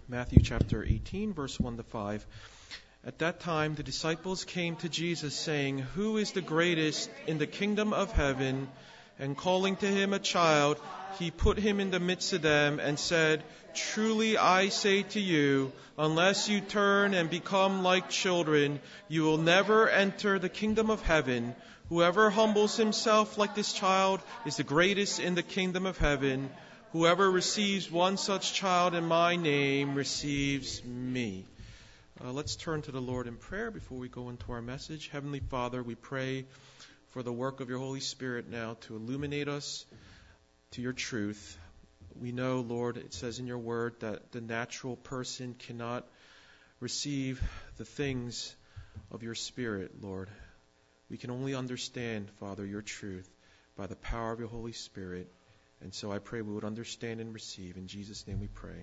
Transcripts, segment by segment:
Matthew chapter 18, verse 1 to 5. At that time, the disciples came to Jesus, saying, "Who is the greatest in the kingdom of heaven?" And calling to him a child, he put him in the midst of them and said, "Truly I say to you, unless you turn and become like children, you will never enter the kingdom of heaven. Whoever humbles himself like this child is the greatest in the kingdom of heaven. Whoever receives one such child in my name receives me." Let's turn to the Lord in prayer before we go into our message. Heavenly Father, we pray for the work of your Holy Spirit now to illuminate us to your truth. We know, Lord, it says in your word that the natural person cannot receive the things of your Spirit, Lord. We can only understand, Father, your truth by the power of your Holy Spirit. And so I pray we would understand and receive. In Jesus' name we pray.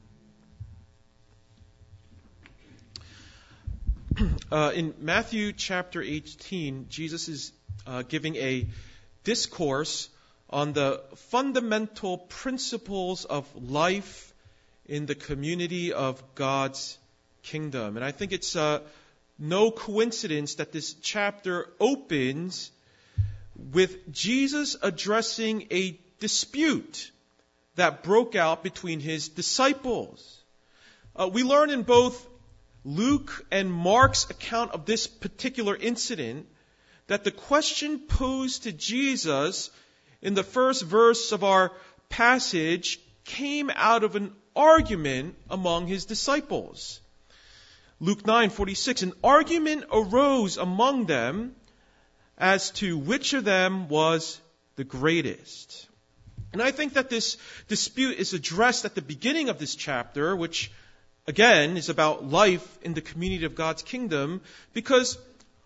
In Matthew chapter 18, Jesus is giving a discourse on the fundamental principles of life in the community of God's kingdom. And I think it's no coincidence that this chapter opens with Jesus addressing a dispute that broke out between his disciples. We learn in both Luke and Mark's account of this particular incident that the question posed to Jesus in the first verse of our passage came out of an argument among his disciples. Luke 9:46, an argument arose among them as to which of them was the greatest. And I think that this dispute is addressed at the beginning of this chapter, which, again, is about life in the community of God's kingdom, because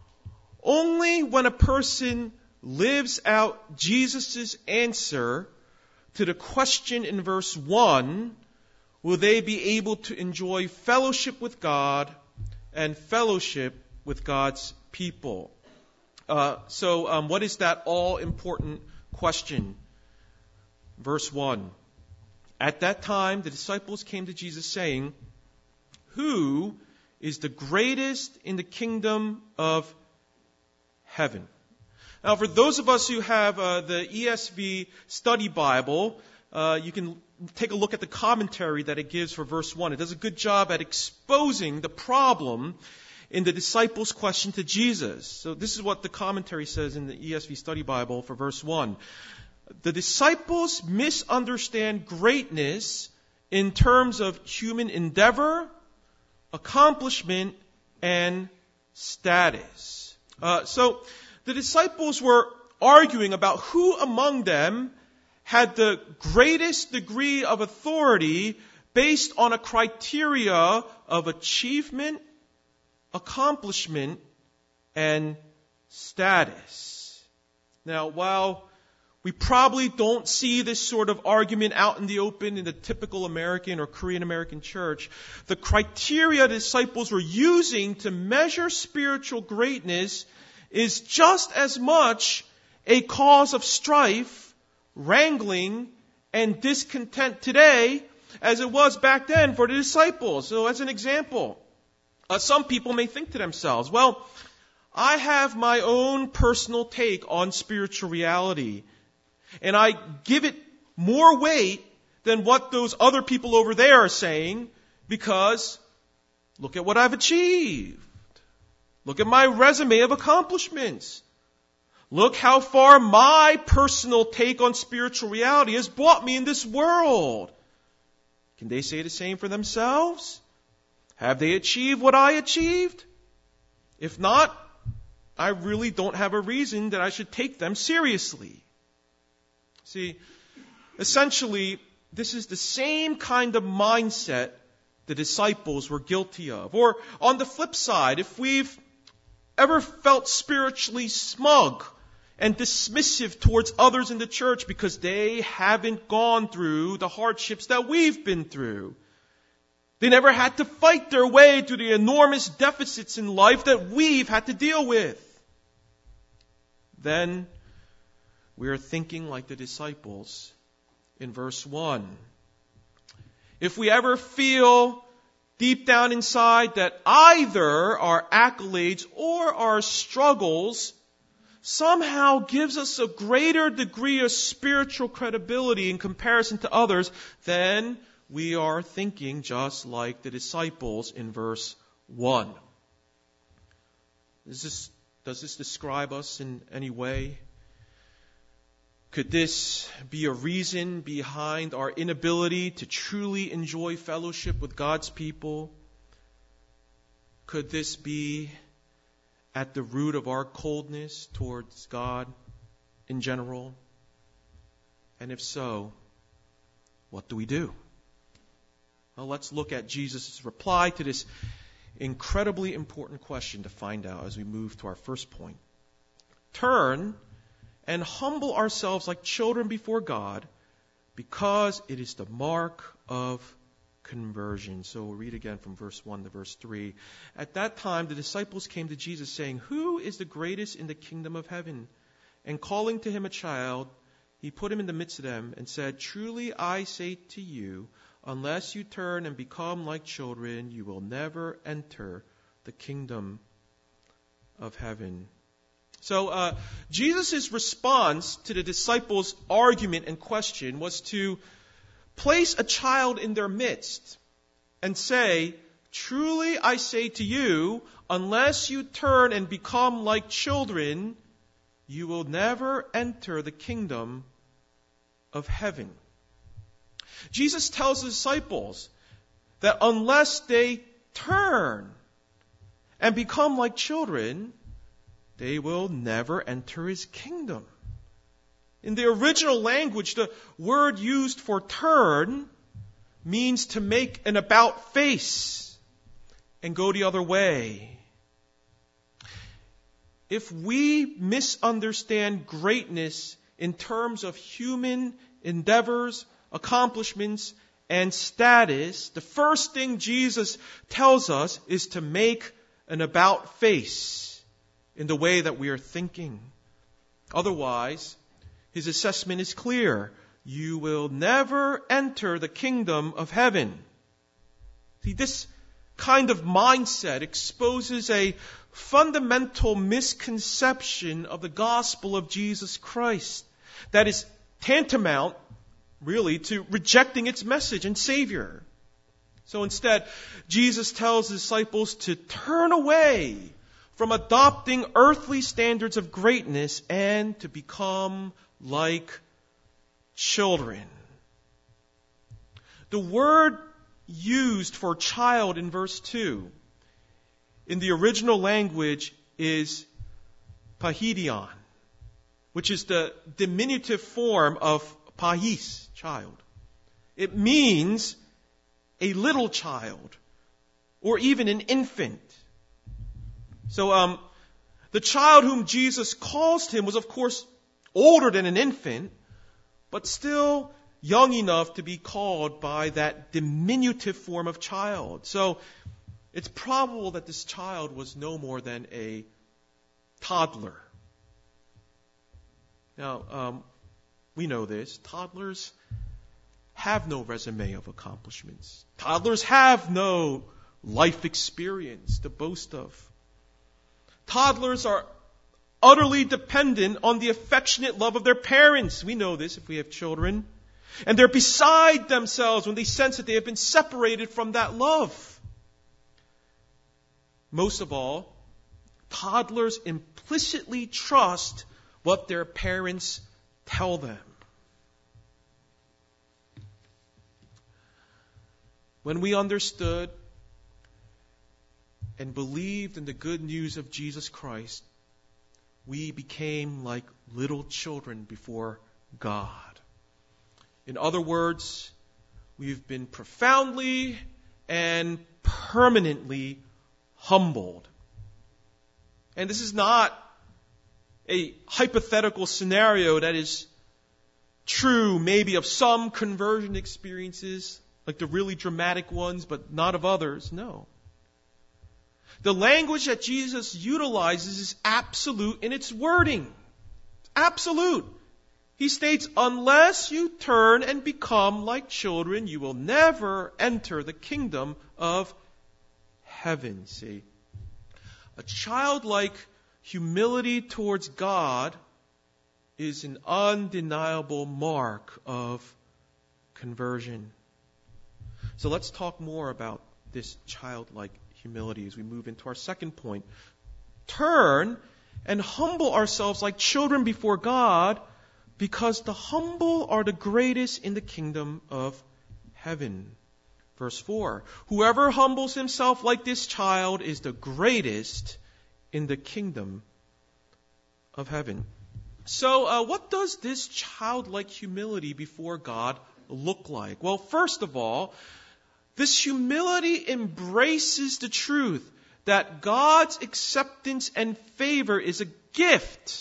only when a person lives out Jesus' answer to the question in verse 1 will they be able to enjoy fellowship with God and fellowship with God's people. So what is that all-important question? Verse 1. At that time, the disciples came to Jesus saying, "Who is the greatest in the kingdom of heaven?" Now, for those of us who have the ESV Study Bible, you can take a look at the commentary that it gives for verse 1. It does a good job at exposing the problem in the disciples' question to Jesus. So this is what the commentary says in the ESV Study Bible for verse 1. The disciples misunderstand greatness in terms of human endeavor, accomplishment, and status. So the disciples were arguing about who among them had the greatest degree of authority based on a criteria of achievement, accomplishment, and status. Now, while we probably don't see this sort of argument out in the open in the typical American or Korean American church, the criteria the disciples were using to measure spiritual greatness is just as much a cause of strife, wrangling, and discontent today as it was back then for the disciples. So as an example, some people may think to themselves, well, I have my own personal take on spiritual reality, and I give it more weight than what those other people over there are saying because look at what I've achieved. Look at my resume of accomplishments. Look how far my personal take on spiritual reality has brought me in this world. Can they say the same for themselves? Have they achieved what I achieved? If not, I really don't have a reason that I should take them seriously. See, essentially, this is the same kind of mindset the disciples were guilty of. Or on the flip side, if we've ever felt spiritually smug and dismissive towards others in the church because they haven't gone through the hardships that we've been through. They never had to fight their way through the enormous deficits in life that we've had to deal with. Then we are thinking like the disciples in verse 1. If we ever feel deep down inside that either our accolades or our struggles somehow gives us a greater degree of spiritual credibility in comparison to others, then we are thinking just like the disciples in verse 1. Does this describe us in any way? Could this be a reason behind our inability to truly enjoy fellowship with God's people? Could this be at the root of our coldness towards God in general? And if so, what do we do? Well, let's look at Jesus' reply to this incredibly important question to find out as we move to our first point. Turn and humble ourselves like children before God, because it is the mark of conversion. So we'll read again from verse 1 to verse 3. At that time, the disciples came to Jesus saying, "Who is the greatest in the kingdom of heaven?" And calling to him a child, he put him in the midst of them and said, "Truly I say to you, unless you turn and become like children, you will never enter the kingdom of heaven." So Jesus' response to the disciples' argument and question was to place a child in their midst and say, "Truly I say to you, unless you turn and become like children, you will never enter the kingdom of heaven." Jesus tells the disciples that unless they turn and become like children, they will never enter his kingdom. In the original language, the word used for turn means to make an about face and go the other way. If we misunderstand greatness in terms of human endeavors, accomplishments, and status, the first thing Jesus tells us is to make an about face in the way that we are thinking. Otherwise, his assessment is clear. You will never enter the kingdom of heaven. See, this kind of mindset exposes a fundamental misconception of the gospel of Jesus Christ that is tantamount, really, to rejecting its message and Savior. So instead, Jesus tells his disciples to turn away from adopting earthly standards of greatness and to become like children. The word used for child in verse 2 in the original language is paidion, which is the diminutive form of pais, child. It means a little child or even an infant. So the child whom Jesus calls him was, of course, older than an infant, but still young enough to be called by that diminutive form of child. So it's probable that this child was no more than a toddler. Now, we know this. Toddlers have no resume of accomplishments. Toddlers have no life experience to boast of. Toddlers are utterly dependent on the affectionate love of their parents. We know this if we have children. And they're beside themselves when they sense that they have been separated from that love. Most of all, toddlers implicitly trust what their parents tell them. When we understood and believed in the good news of Jesus Christ, we became like little children before God. In other words, we've been profoundly and permanently humbled. And this is not a hypothetical scenario that is true maybe of some conversion experiences, like the really dramatic ones, but not of others. No. The language that Jesus utilizes is absolute in its wording. Absolute. He states, unless you turn and become like children, you will never enter the kingdom of heaven. See, a childlike humility towards God is an undeniable mark of conversion. So let's talk more about this childlike humility as we move into our second point. Turn and humble ourselves like children before God, because the humble are the greatest in the kingdom of heaven. Verse 4, whoever humbles himself like this child is the greatest in the kingdom of heaven. So what does this childlike humility before God look like? Well, first of all, this humility embraces the truth that God's acceptance and favor is a gift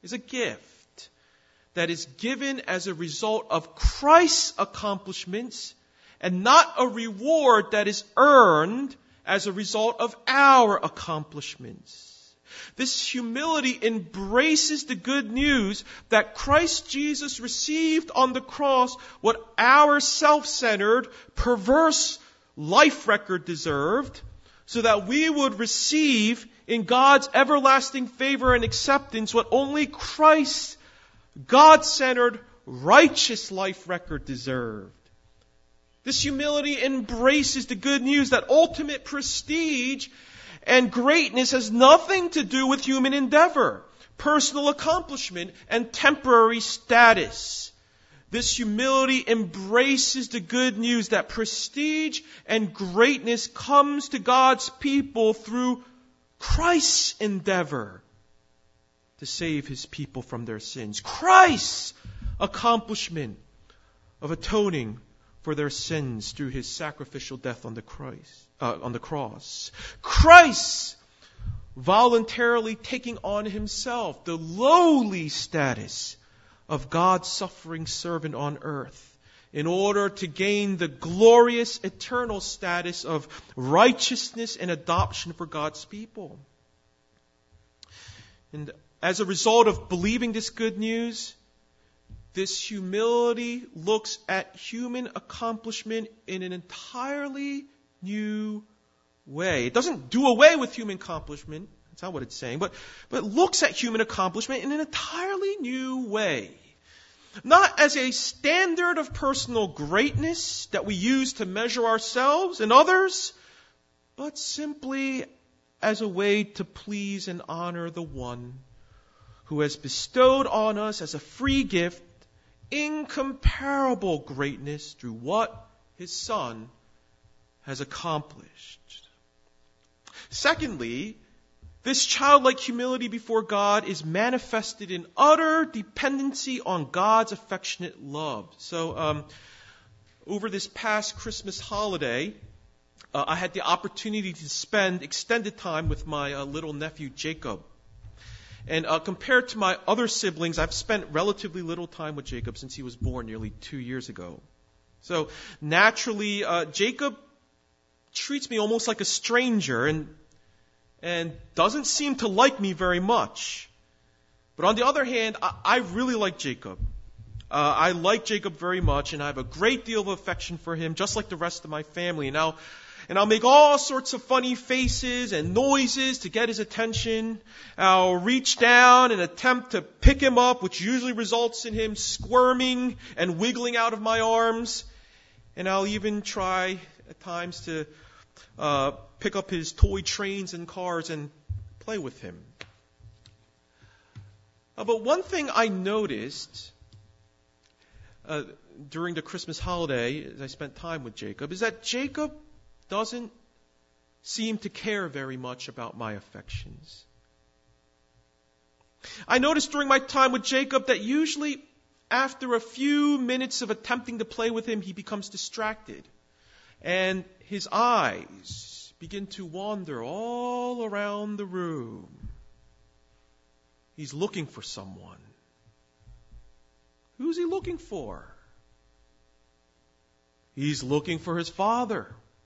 that is given as a result of Christ's accomplishments and not a reward that is earned as a result of our accomplishments. This humility embraces the good news that Christ Jesus received on the cross what our self-centered, perverse life record deserved, so that we would receive in God's everlasting favor and acceptance what only Christ's God-centered, righteous life record deserved. This humility embraces the good news that ultimate prestige and greatness has nothing to do with human endeavor, personal accomplishment, and temporary status. This humility embraces the good news that prestige and greatness comes to God's people through Christ's endeavor to save His people from their sins. Christ's accomplishment of atoning for their sins through His sacrificial death on the cross. Christ voluntarily taking on Himself the lowly status of God's suffering servant on earth in order to gain the glorious eternal status of righteousness and adoption for God's people. And as a result of believing this good news, this humility looks at human accomplishment in an entirely new way. It doesn't do away with human accomplishment. That's not what it's saying. But looks at human accomplishment in an entirely new way. Not as a standard of personal greatness that we use to measure ourselves and others, but simply as a way to please and honor the one who has bestowed on us as a free gift incomparable greatness through what His Son has accomplished. Secondly, this childlike humility before God is manifested in utter dependency on God's affectionate love. So, over this past Christmas holiday, I had the opportunity to spend extended time with my little nephew Jacob. And compared to my other siblings, I've spent relatively little time with Jacob since he was born nearly 2 years ago. So naturally, Jacob treats me almost like a stranger and doesn't seem to like me very much. But on the other hand, I really like Jacob. I like Jacob very much, and I have a great deal of affection for him, just like the rest of my family. And I'll make all sorts of funny faces and noises to get his attention. I'll reach down and attempt to pick him up, which usually results in him squirming and wiggling out of my arms. And I'll even try at times to pick up his toy trains and cars and play with him. But one thing I noticed during the Christmas holiday, as I spent time with Jacob, is that Jacob doesn't seem to care very much about my affections. I noticed during my time with Jacob that usually after a few minutes of attempting to play with him, he becomes distracted. And his eyes begin to wander all around the room. He's looking for someone. Who's he looking for? He's looking for his father.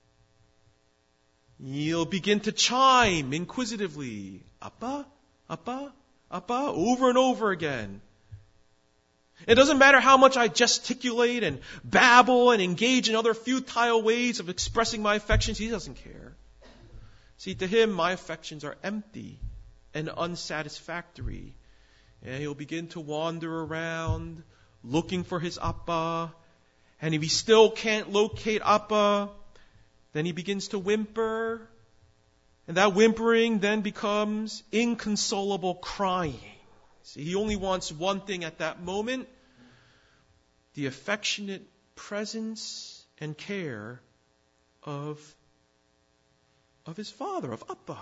He'll begin to chime inquisitively, Appa, Appa, Appa, over and over again. It doesn't matter how much I gesticulate and babble and engage in other futile ways of expressing my affections. He doesn't care. See, to him, my affections are empty and unsatisfactory. And he'll begin to wander around looking for his Appa. And if he still can't locate Appa, then he begins to whimper. And that whimpering then becomes inconsolable crying. See, he only wants one thing at that moment: the affectionate presence and care of his father, of Appa.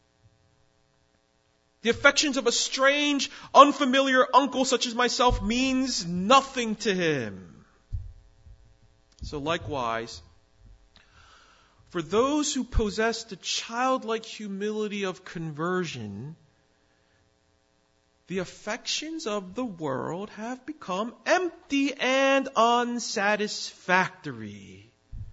The affections of a strange, unfamiliar uncle such as myself means nothing to him. So likewise, for those who possess the childlike humility of conversion, the affections of the world have become empty and unsatisfactory.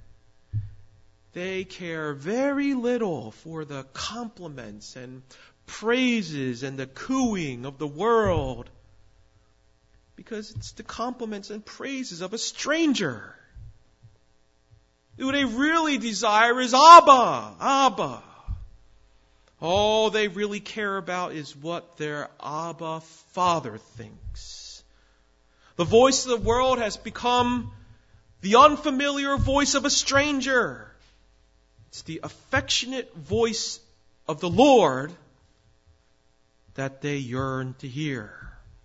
They care very little for the compliments and praises and the cooing of the world, because it's the compliments and praises of a stranger. Who they really desire is Abba, Abba. All they really care about is what their Abba Father thinks. The voice of the world has become the unfamiliar voice of a stranger. It's the affectionate voice of the Lord that they yearn to hear.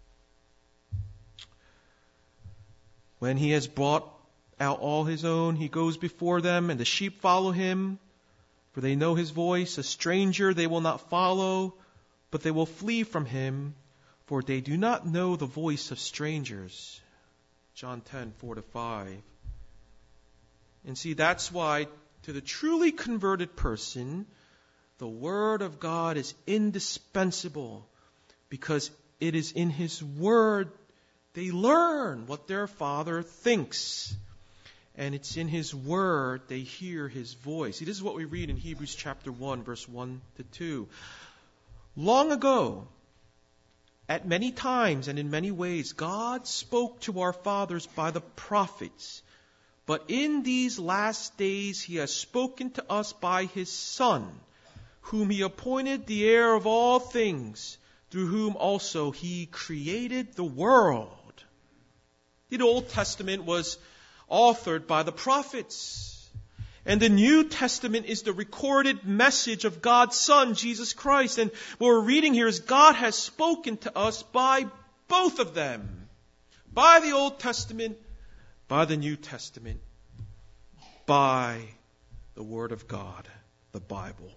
When he has brought out all his own, he goes before them, and the sheep follow him, for they know his voice. A stranger they will not follow, but they will flee from him, for they do not know the voice of strangers. John 10:4-5. And see, that's why to the truly converted person, the Word of God is indispensable, because it is in His Word they learn what their Father thinks. And it's in His Word they hear His voice. See, this is what we read in Hebrews chapter 1, verse 1-2. Long ago, at many times and in many ways, God spoke to our fathers by the prophets. But in these last days He has spoken to us by His Son, whom He appointed the heir of all things, through whom also He created the world. The Old Testament was authored by the prophets. And the New Testament is the recorded message of God's Son, Jesus Christ. And what we're reading here is God has spoken to us by both of them. By the Old Testament, by the New Testament, by the Word of God, the Bible.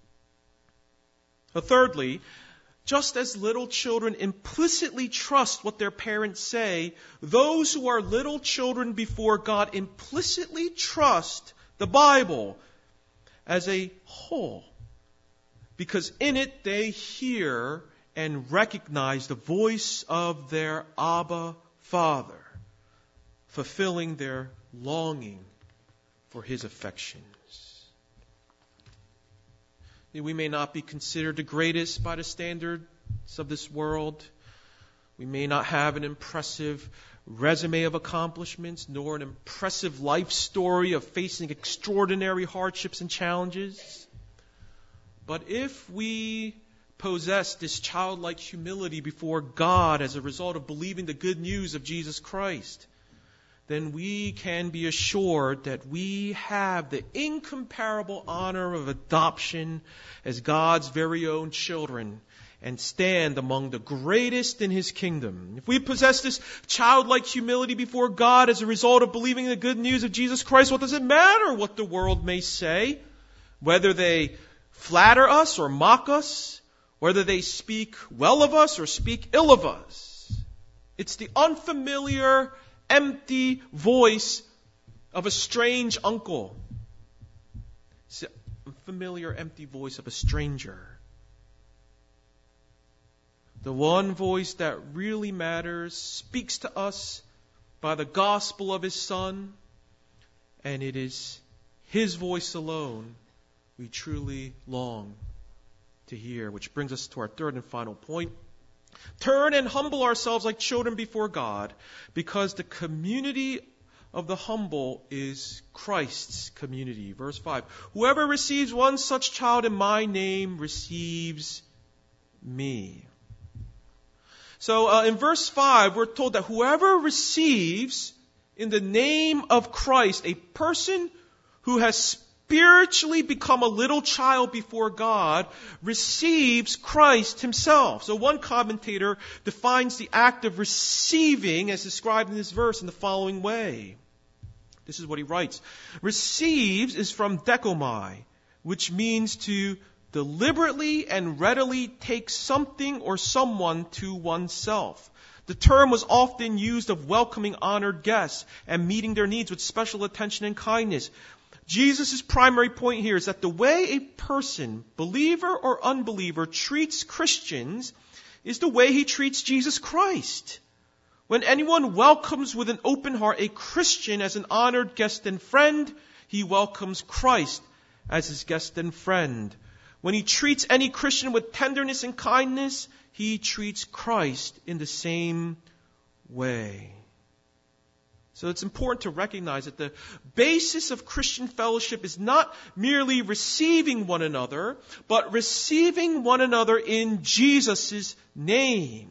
Thirdly, just as little children implicitly trust what their parents say, those who are little children before God implicitly trust the Bible as a whole, because in it they hear and recognize the voice of their Abba Father, fulfilling their longing for His affections. We may not be considered the greatest by the standards of this world. We may not have an impressive resume of accomplishments, nor an impressive life story of facing extraordinary hardships and challenges. But if we possess this childlike humility before God as a result of believing the good news of Jesus Christ, then we can be assured that we have the incomparable honor of adoption as God's very own children and stand among the greatest in His kingdom. If we possess this childlike humility before God as a result of believing the good news of Jesus Christ, what does it matter what the world may say? Whether they flatter us or mock us, whether they speak well of us or speak ill of us. It's the unfamiliar, empty voice of a strange uncle. It's the familiar, empty voice of a stranger. The one voice that really matters speaks to us by the gospel of His Son, and it is His voice alone we truly long to hear. Which brings us to our third and final point. Turn and humble ourselves like children before God, because the community of the humble is Christ's community. Verse 5, whoever receives one such child in my name receives me. So in verse 5, we're told that whoever receives in the name of Christ, a person who has spiritually become a little child before God, receives Christ himself. So one commentator defines the act of receiving as described in this verse in the following way. This is what he writes. Receives is from dekomai, which means to deliberately and readily take something or someone to oneself. The term was often used of welcoming honored guests and meeting their needs with special attention and kindness. Jesus' primary point here is that the way a person, believer or unbeliever, treats Christians is the way he treats Jesus Christ. When anyone welcomes with an open heart a Christian as an honored guest and friend, he welcomes Christ as his guest and friend. When he treats any Christian with tenderness and kindness, he treats Christ in the same way. So it's important to recognize that the basis of Christian fellowship is not merely receiving one another, but receiving one another in Jesus' name.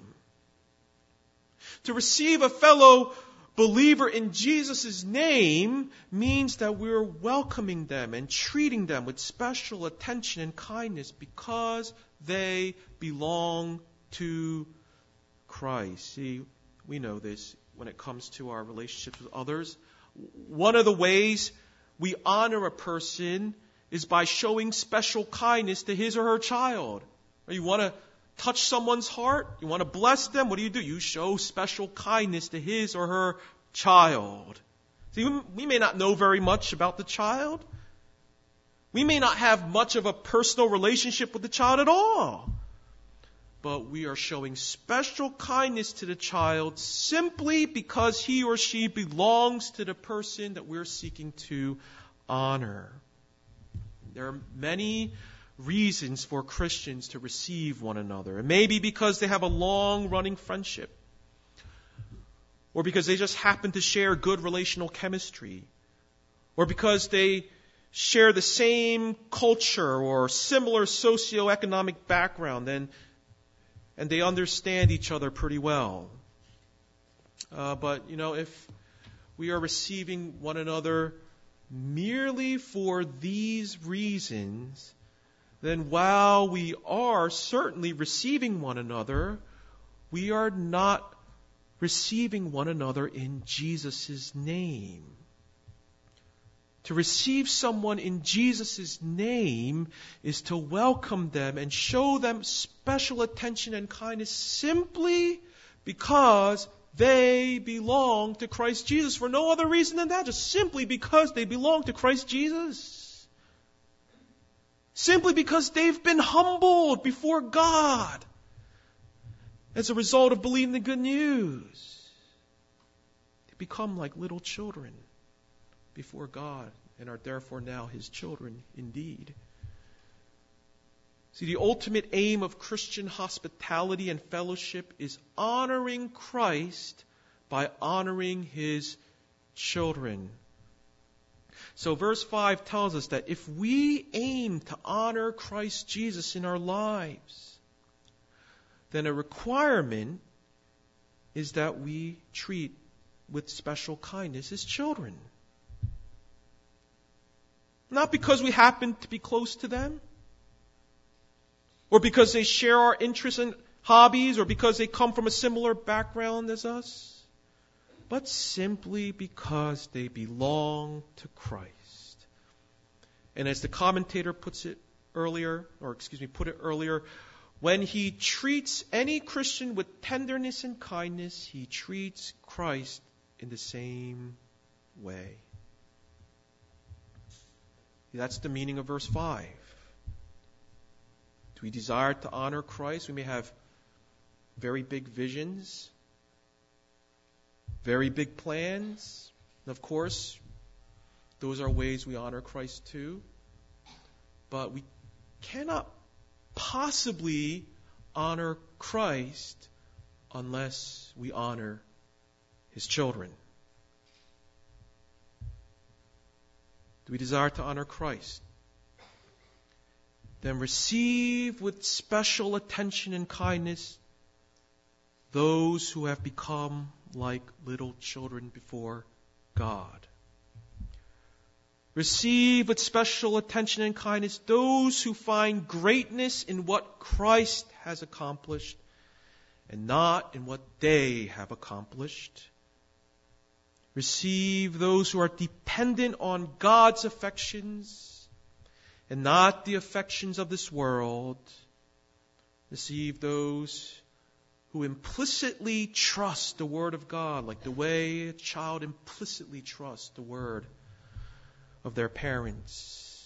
To receive a fellow believer in Jesus' name means that we're welcoming them and treating them with special attention and kindness because they belong to Christ. See, we know this when it comes to our relationships with others. One of the ways we honor a person is by showing special kindness to his or her child. You want to touch someone's heart? You want to bless them? What do? You show special kindness to his or her child. See, we may not know very much about the child. We may not have much of a personal relationship with the child at all. But we are showing special kindness to the child simply because he or she belongs to the person that we're seeking to honor. There are many reasons for Christians to receive one another. It may be because they have a long-running friendship, or because they just happen to share good relational chemistry, or because they share the same culture or similar socioeconomic background and they understand each other pretty well. But, if we are receiving one another merely for these reasons, then while we are certainly receiving one another, we are not receiving one another in Jesus' name. To receive someone in Jesus' name is to welcome them and show them special attention and kindness simply because they belong to Christ Jesus. For no other reason than that, just simply because they belong to Christ Jesus. Simply because they've been humbled before God as a result of believing the good news. They become like little children before God and are therefore now His children indeed. See, the ultimate aim of Christian hospitality and fellowship is honoring Christ by honoring His children. So verse 5 tells us that if we aim to honor Christ Jesus in our lives, then a requirement is that we treat with special kindness His children. Not because we happen to be close to them, or because they share our interests and hobbies, or because they come from a similar background as us, but simply because they belong to Christ. And as the commentator put it earlier, when he treats any Christian with tenderness and kindness, he treats Christ in the same way. That's the meaning of verse 5. Do we desire to honor Christ? We may have very big visions, very big plans. And of course, those are ways we honor Christ too. But we cannot possibly honor Christ unless we honor His children. Do we desire to honor Christ? Then receive with special attention and kindness those who have become like little children before God. Receive with special attention and kindness those who find greatness in what Christ has accomplished and not in what they have accomplished. Receive those who are dependent on God's affections and not the affections of this world. Receive those who implicitly trust the Word of God, like the way a child implicitly trusts the Word of their parents.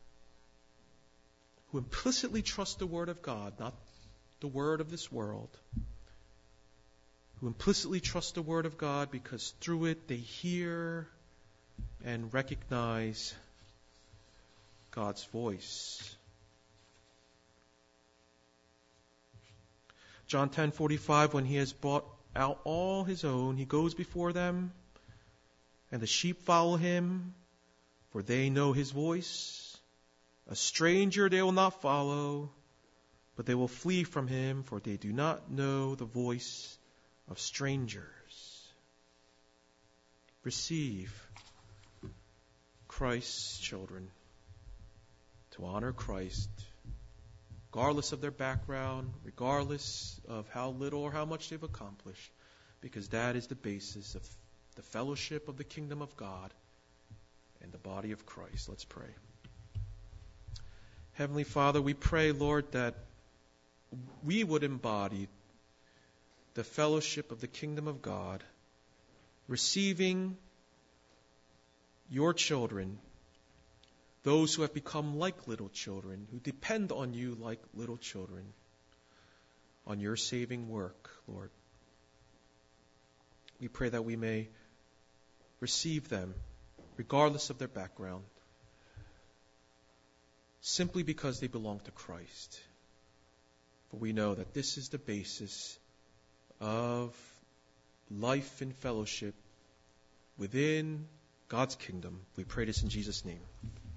Who implicitly trust the Word of God, not the word of this world. Who implicitly trust the Word of God because through it they hear and recognize God's voice. John 10:45, when he has brought out all his own, he goes before them, and the sheep follow him, for they know his voice. A stranger they will not follow, but they will flee from him, for they do not know the voice of strangers. Receive Christ's children to honor Christ, regardless of their background, regardless of how little or how much they've accomplished, because that is the basis of the fellowship of the kingdom of God and the body of Christ. Let's pray. Heavenly Father, we pray, Lord, that we would embody the fellowship of the kingdom of God, receiving your children, those who have become like little children, who depend on you like little children, on your saving work, Lord. We pray that we may receive them, regardless of their background, simply because they belong to Christ. For we know that this is the basis of life and fellowship within God's kingdom. We pray this in Jesus' name.